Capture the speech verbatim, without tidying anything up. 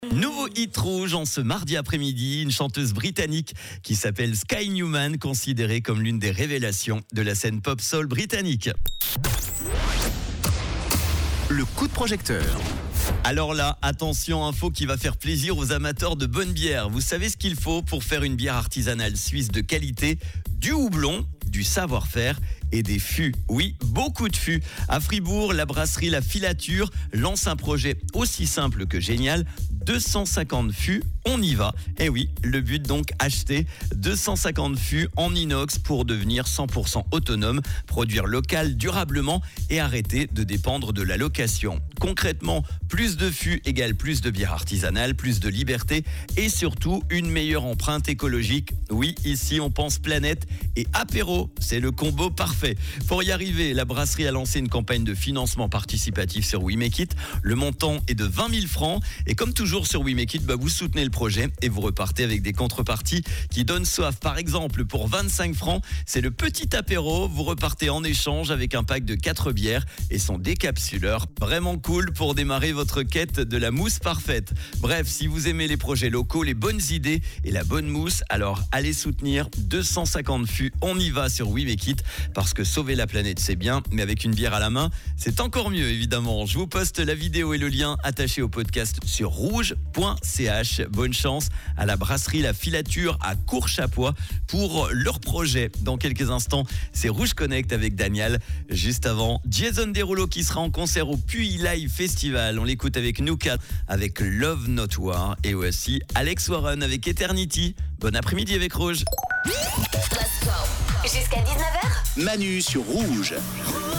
Nouveau hit rouge en ce mardi après-midi, une chanteuse britannique qui s'appelle Sky Newman, considérée comme l'une des révélations de la scène pop-soul britannique. Le coup de projecteur. Alors là, attention, info qui va faire plaisir aux amateurs de bonne bière. Vous savez ce qu'il faut pour faire une bière artisanale suisse de qualité? Du houblon, du savoir-faire et des fûts. Oui, beaucoup de fûts. À Fribourg, la brasserie La Filature lance un projet aussi simple que génial. deux cent cinquante fûts, on y va. Et oui, le but donc, acheter deux cent cinquante fûts en inox pour devenir cent pour cent autonome, produire local durablement et arrêter de dépendre de la location. Concrètement, plus de fûts égale plus de bière artisanale, plus de liberté et surtout une meilleure empreinte écologique. Oui, ici on pense planète et apéro, c'est le combo parfait. Pour y arriver, la brasserie a lancé une campagne de financement participatif sur We Make It. Le montant est de vingt mille francs et comme toujours sur We Make It, bah vous soutenez le projet et vous repartez avec des contreparties qui donnent soif. Par exemple, pour vingt-cinq francs, c'est le petit apéro. Vous repartez en échange avec un pack de quatre bières et son décapsuleur. Vraiment cool pour démarrer votre quête de la mousse parfaite. Bref, si vous aimez les projets locaux, les bonnes idées et la bonne mousse, alors allez soutenir deux cent cinquante fûts. On y va sur We Make It parce que sauver la planète c'est bien, mais avec une bière à la main, c'est encore mieux évidemment. Je vous poste la vidéo et le lien attaché au podcast sur rouge point c h. Bonne chance à la brasserie La Filature à Courchapois pour leur projet. Dans quelques instants, c'est Rouge Connect avec Daniel. Juste avant, Jason Derulo qui sera en concert au Puy Live Festival. On l'écoute avec Nuka avec Love Not War et aussi Alex Warren avec Eternity. Bon après-midi avec Rouge. Jusqu'à dix-neuf heures Manu sur Rouge.